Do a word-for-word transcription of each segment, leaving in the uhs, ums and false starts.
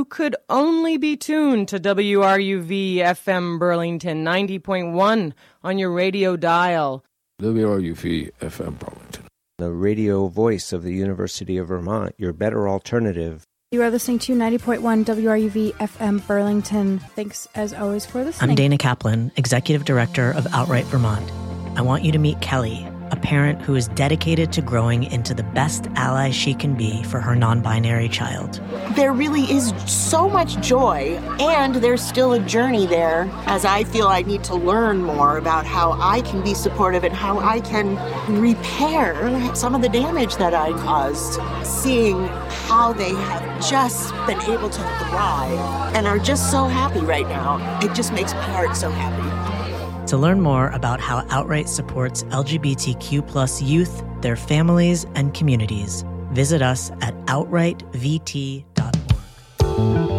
you could only be tuned to W R U V F M Burlington ninety point one on your radio dial. W R U V F M Burlington, the radio voice of the University of Vermont, your better alternative. You are listening to ninety point one W R U V F M Burlington. Thanks, as always, for listening. I'm Dana Kaplan, Executive Director of Outright Vermont. I want you to meet Kelly, a parent who is dedicated to growing into the best ally she can be for her non-binary child. There really is so much joy, and there's still a journey there, as I feel I need to learn more about how I can be supportive and how I can repair some of the damage that I caused. Seeing how they have just been able to thrive and are just so happy right now, it just makes my heart so happy. To learn more about how Outright supports L G B T Q plus youth, their families, and communities, visit us at outright v t dot org.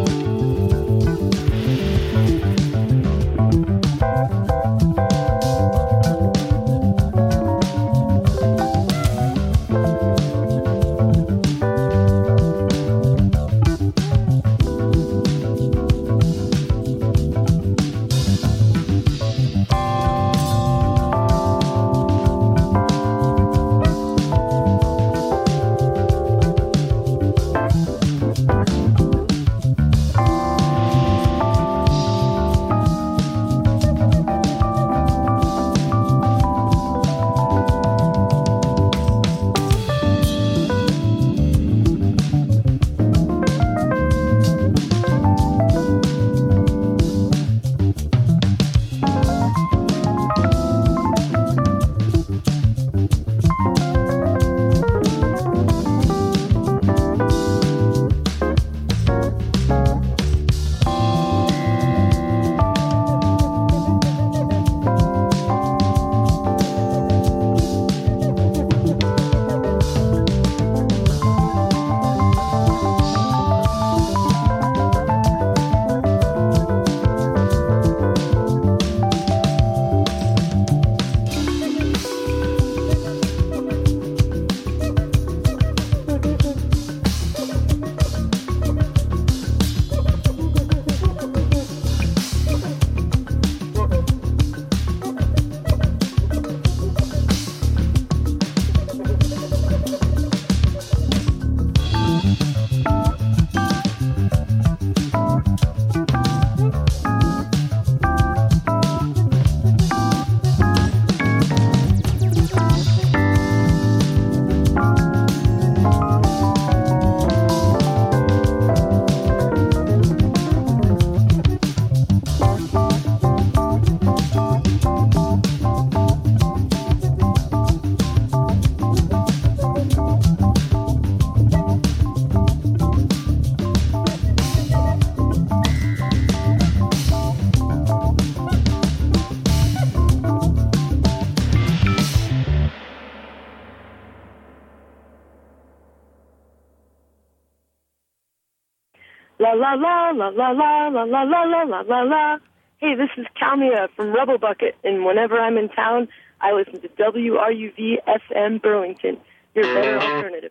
La la la la la la la la la la la la la. Hey, this is Kalmia from Rebel Bucket, and whenever I'm in town, I listen to W R U V F M Burlington, your better alternative.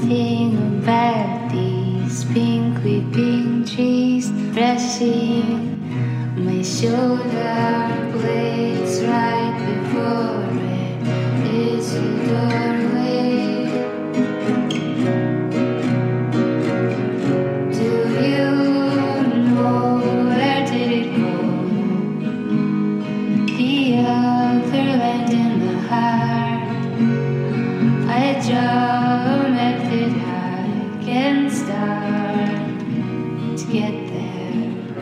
think about these pink weeping trees brushing my shoulder blades right before it is a doorway. Do you know where did it go? The other land in the heart. I draw a method I can start to get there.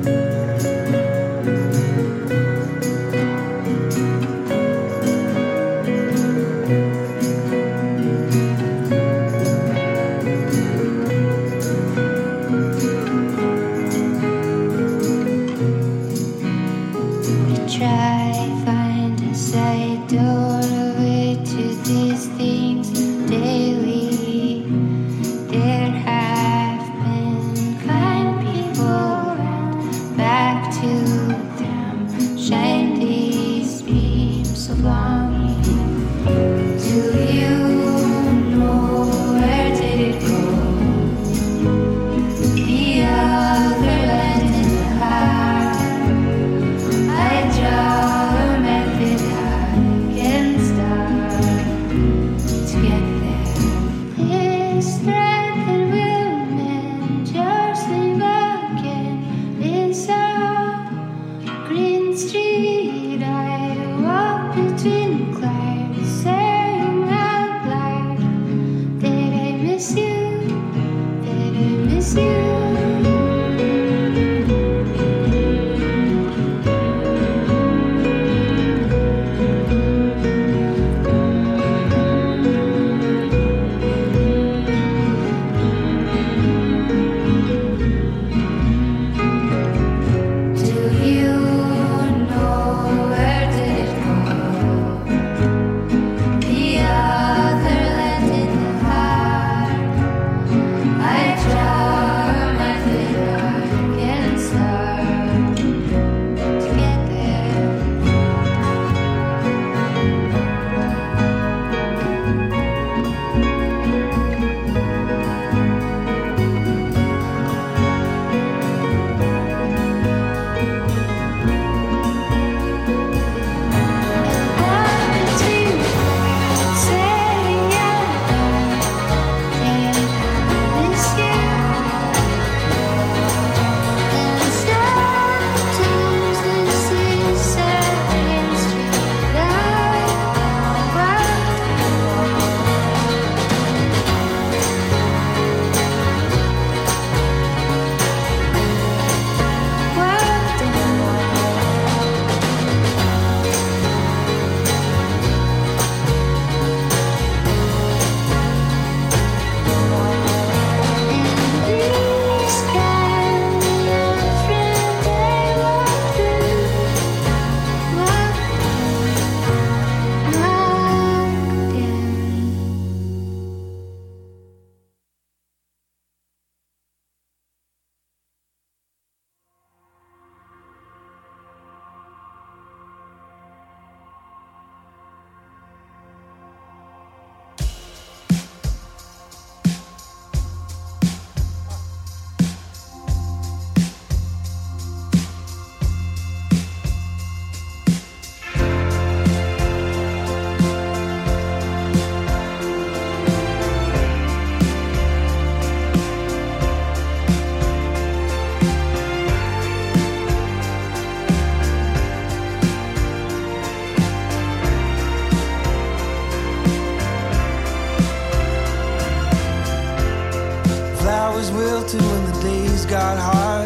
got hard.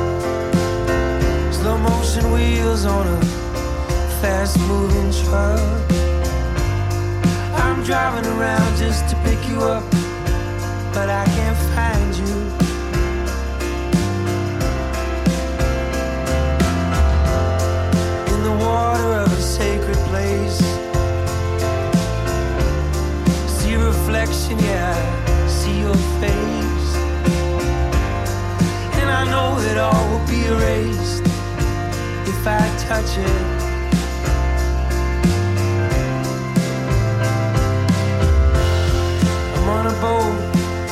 Slow motion wheels on a fast moving truck. I'm driving around just to pick you up, but I can't find you. In the water of a sacred place, see reflection, yeah, see your face. And I know that all will be erased if I touch it. I'm on a boat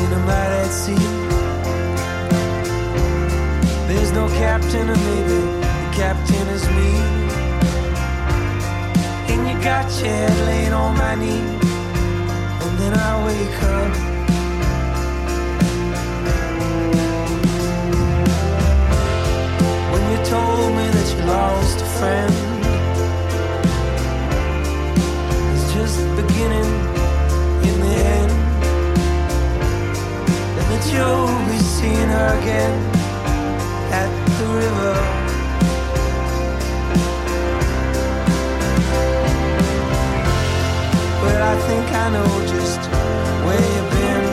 on my knees, and then I wake up. When you told me that you lost a friend, it's just the beginning in the end, and that you'll be seeing her again at the river. Well, I think I know just where you've been.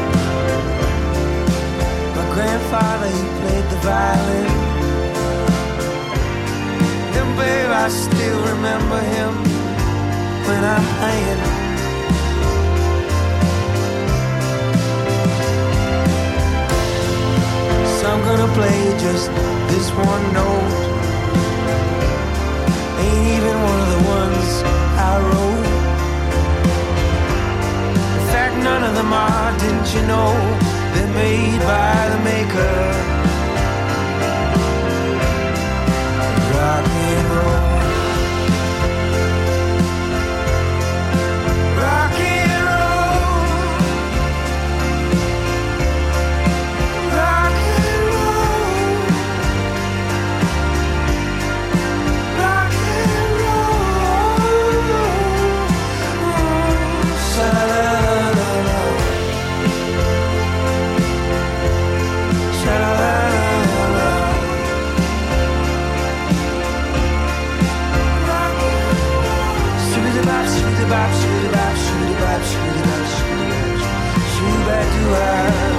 My grandfather, he played the violin, and babe, I still remember him when I'm playing. So I'm gonna play just this one note. Ain't even one of the ones I wrote. In fact, none of them are, didn't you know? They're made by the maker. Rock and roll. Rock and roll. Rock and roll. Rock and roll. Sha-la-la-la-la. Sha-la-la-la-la. Shoo-da-bop, shoo-da-bop, shoo-da-bop, shoo-da-bop, shoo-da-bop, shoo-da-bop, shoo-da-bop, shoo-da-bop.